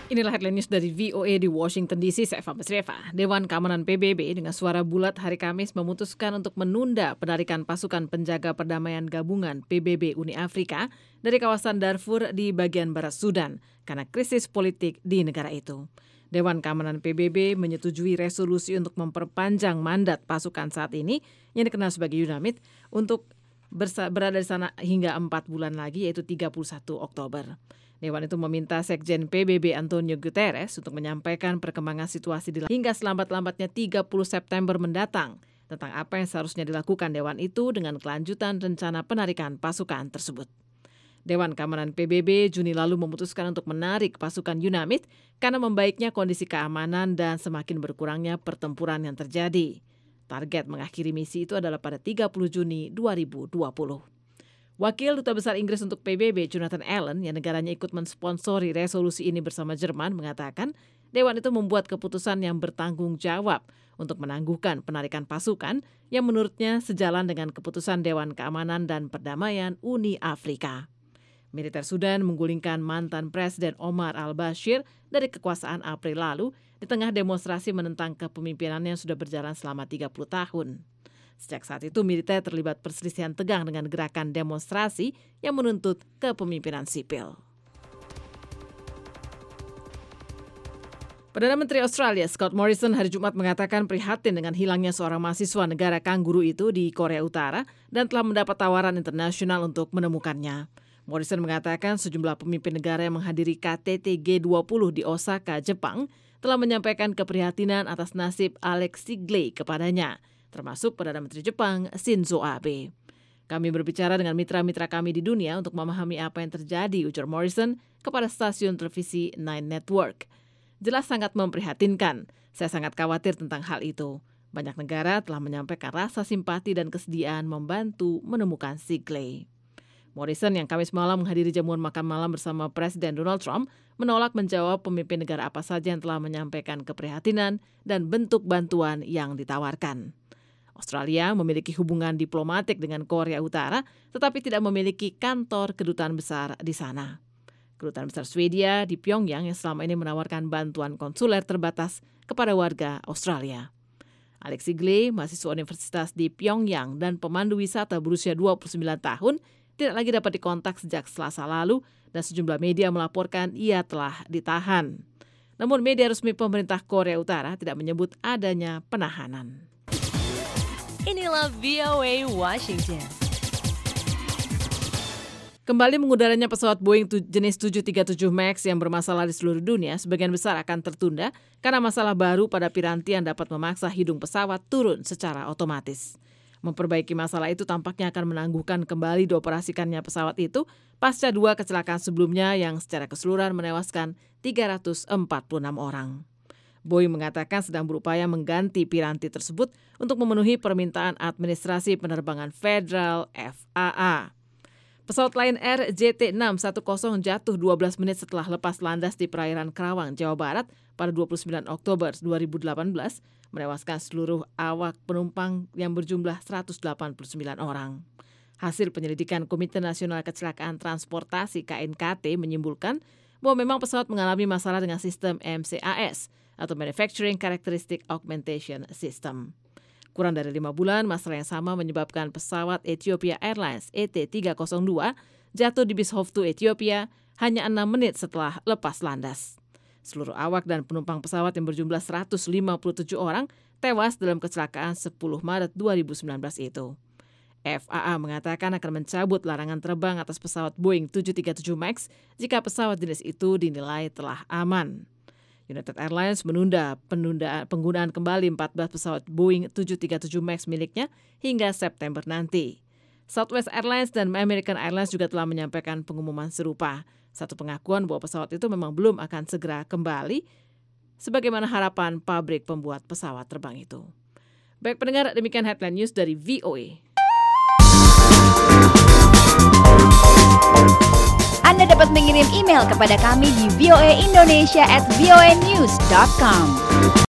Inilah headline news dari VOA di Washington DC, saya Eva Mesreva. Dewan Keamanan PBB dengan suara bulat hari Kamis memutuskan untuk menunda penarikan pasukan penjaga perdamaian gabungan PBB Uni Afrika dari kawasan Darfur di bagian barat Sudan karena krisis politik di negara itu. Dewan Keamanan PBB menyetujui resolusi untuk memperpanjang mandat pasukan saat ini yang dikenal sebagai UNAMID untuk berada di sana hingga 4 bulan lagi, yaitu 31 Oktober. Dewan itu meminta Sekjen PBB Antonio Guterres untuk menyampaikan perkembangan situasi hingga selambat-lambatnya 30 September mendatang tentang apa yang seharusnya dilakukan Dewan itu dengan kelanjutan rencana penarikan pasukan tersebut. Dewan Keamanan PBB Juni lalu memutuskan untuk menarik pasukan UNAMID karena membaiknya kondisi keamanan dan semakin berkurangnya pertempuran yang terjadi. Target mengakhiri misi itu adalah pada 30 Juni 2020. Wakil Duta Besar Inggris untuk PBB, Jonathan Allen, yang negaranya ikut mensponsori resolusi ini bersama Jerman, mengatakan Dewan itu membuat keputusan yang bertanggung jawab untuk menangguhkan penarikan pasukan yang menurutnya sejalan dengan keputusan Dewan Keamanan dan Perdamaian Uni Afrika. Militer Sudan menggulingkan mantan Presiden Omar al-Bashir dari kekuasaan April lalu di tengah demonstrasi menentang kepemimpinannya yang sudah berjalan selama 30 tahun. Sejak saat itu, militer terlibat perselisihan tegang dengan gerakan demonstrasi yang menuntut kepemimpinan sipil. Perdana Menteri Australia Scott Morrison hari Jumat mengatakan prihatin dengan hilangnya seorang mahasiswa negara kangguru itu di Korea Utara dan telah mendapat tawaran internasional untuk menemukannya. Morrison mengatakan sejumlah pemimpin negara yang menghadiri KTT G20 di Osaka, Jepang, telah menyampaikan keprihatinan atas nasib Alex Sigley kepadanya, termasuk Perdana Menteri Jepang Shinzo Abe. Kami berbicara dengan mitra-mitra kami di dunia untuk memahami apa yang terjadi, ujar Morrison kepada stasiun televisi Nine Network. Jelas sangat memprihatinkan. Saya sangat khawatir tentang hal itu. Banyak negara telah menyampaikan rasa simpati dan kesediaan membantu menemukan Sigley. Morrison yang Kamis malam menghadiri jamuan makan malam bersama Presiden Donald Trump menolak menjawab pemimpin negara apa saja yang telah menyampaikan keprihatinan dan bentuk bantuan yang ditawarkan. Australia memiliki hubungan diplomatik dengan Korea Utara, tetapi tidak memiliki kantor kedutaan besar di sana. Kedutaan besar Swedia di Pyongyang yang selama ini menawarkan bantuan konsuler terbatas kepada warga Australia. Alex Sigley, mahasiswa universitas di Pyongyang dan pemandu wisata berusia 29 tahun, tidak lagi dapat dikontak sejak Selasa lalu dan sejumlah media melaporkan ia telah ditahan. Namun media resmi pemerintah Korea Utara tidak menyebut adanya penahanan. Inilah VOA Washington. Kembali mengudaranya pesawat Boeing jenis 737 MAX yang bermasalah di seluruh dunia, sebagian besar akan tertunda karena masalah baru pada piranti yang dapat memaksa hidung pesawat turun secara otomatis. Memperbaiki masalah itu tampaknya akan menangguhkan kembali dioperasikannya pesawat itu pasca 2 kecelakaan sebelumnya yang secara keseluruhan menewaskan 346 orang. Boeing mengatakan sedang berupaya mengganti piranti tersebut untuk memenuhi permintaan administrasi penerbangan federal FAA. Pesawat Lion Air JT610 jatuh 12 menit setelah lepas landas di perairan Kerawang, Jawa Barat pada 29 Oktober 2018, menewaskan seluruh awak penumpang yang berjumlah 189 orang. Hasil penyelidikan Komite Nasional Kecelakaan Transportasi KNKT menyimpulkan bahwa memang pesawat mengalami masalah dengan sistem MCAS atau Manufacturing Characteristic Augmentation System. Kurang dari 5 bulan, masalah yang sama menyebabkan pesawat Ethiopia Airlines ET302 jatuh di Bishoftu, Ethiopia hanya 6 menit setelah lepas landas. Seluruh awak dan penumpang pesawat yang berjumlah 157 orang tewas dalam kecelakaan 10 Maret 2019 itu. FAA mengatakan akan mencabut larangan terbang atas pesawat Boeing 737 MAX jika pesawat jenis itu dinilai telah aman. United Airlines menunda penggunaan kembali 14 pesawat Boeing 737 MAX miliknya hingga September nanti. Southwest Airlines dan American Airlines juga telah menyampaikan pengumuman serupa. Satu pengakuan bahwa pesawat itu memang belum akan segera kembali, sebagaimana harapan pabrik pembuat pesawat terbang itu. Baik pendengar, demikian headline news dari VOA. Anda dapat mengirim email kepada kami di voaindonesia@voanews.com.